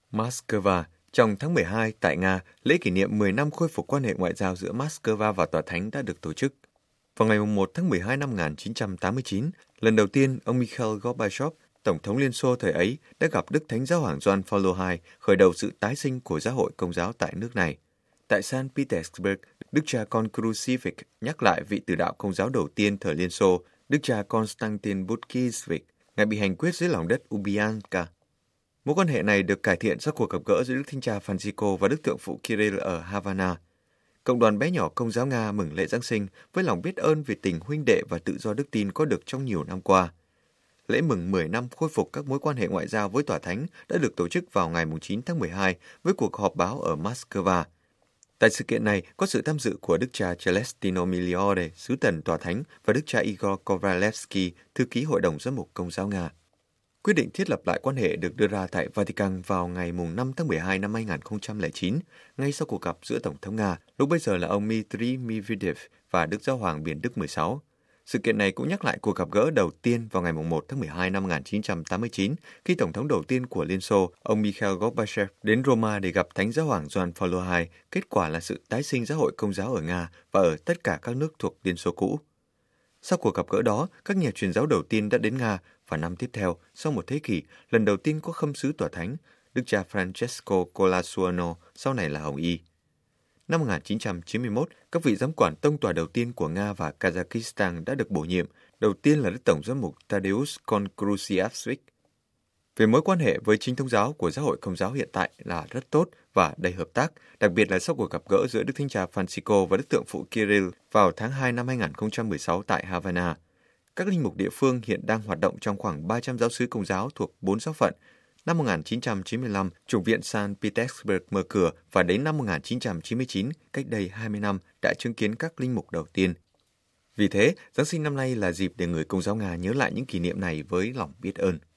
Moscow. Trong tháng 12 tại Nga, lễ kỷ niệm 10 năm khôi phục quan hệ ngoại giao giữa Moscow và Tòa Thánh đã được tổ chức. Vào ngày 1 tháng 12 năm 1989, lần đầu tiên ông Mikhail Gorbachev, Tổng thống Liên Xô thời ấy, đã gặp Đức Thánh Giáo hoàng Gioan Phaolô II, khởi đầu sự tái sinh của giáo hội Công giáo tại nước này. Tại Saint Petersburg, Đức cha Concrucivik nhắc lại vị tử đạo Công giáo đầu tiên thời Liên Xô, Đức cha Konstantin Butkivich, ngài bị hành quyết dưới lòng đất Lubyanka. Mối quan hệ này được cải thiện sau cuộc gặp gỡ giữa Đức Thánh cha Francisco và Đức Thượng phụ Kirill ở Havana. Cộng đoàn bé nhỏ Công giáo Nga mừng lễ Giáng sinh với lòng biết ơn vì tình huynh đệ và tự do đức tin có được trong nhiều năm qua. Lễ mừng 10 năm khôi phục các mối quan hệ ngoại giao với Tòa Thánh đã được tổ chức vào ngày 9 tháng 12 với cuộc họp báo ở Moscow. Tại sự kiện này có sự tham dự của Đức cha Celestino Miliore, sứ thần Tòa Thánh, và Đức cha Igor Kovalevsky, thư ký Hội đồng Giám mục Công giáo Nga. Quyết định thiết lập lại quan hệ được đưa ra tại Vatican vào ngày 5 tháng 12 năm 2009, ngay sau cuộc gặp giữa Tổng thống Nga, lúc bấy giờ là ông Dmitry Medvedev và Đức Giáo hoàng Biển Đức 16. Sự kiện này cũng nhắc lại cuộc gặp gỡ đầu tiên vào ngày 1 tháng 12 năm 1989, khi Tổng thống đầu tiên của Liên Xô, ông Mikhail Gorbachev, đến Roma để gặp Thánh Giáo hoàng Gioan Phaolô II. Kết quả là sự tái sinh giáo hội Công giáo ở Nga và ở tất cả các nước thuộc Liên Xô cũ. Sau cuộc gặp gỡ đó, các nhà truyền giáo đầu tiên đã đến Nga, và năm tiếp theo, sau một thế kỷ, lần đầu tiên có khâm sứ Tòa Thánh, Đức cha Francesco Colasuono, sau này là Hồng Y. Năm 1991, các vị giám quản tông tòa đầu tiên của Nga và Kazakhstan đã được bổ nhiệm, đầu tiên là Đức Tổng giám mục Tadeusz Konkrusiavsvich. Về mối quan hệ với chính thống giáo của giáo hội Công giáo hiện tại là rất tốt và đầy hợp tác, đặc biệt là sau cuộc gặp gỡ giữa Đức Thánh cha Francisco và Đức Thượng phụ Kirill vào tháng 2 năm 2016 tại Havana. Các linh mục địa phương hiện đang hoạt động trong khoảng 300 giáo xứ Công giáo thuộc 4 giáo phận. Năm 1995, Chủng viện Saint Petersburg mở cửa và đến năm 1999, cách đây 20 năm, đã chứng kiến các linh mục đầu tiên. Vì thế, Giáng sinh năm nay là dịp để người Công giáo Nga nhớ lại những kỷ niệm này với lòng biết ơn.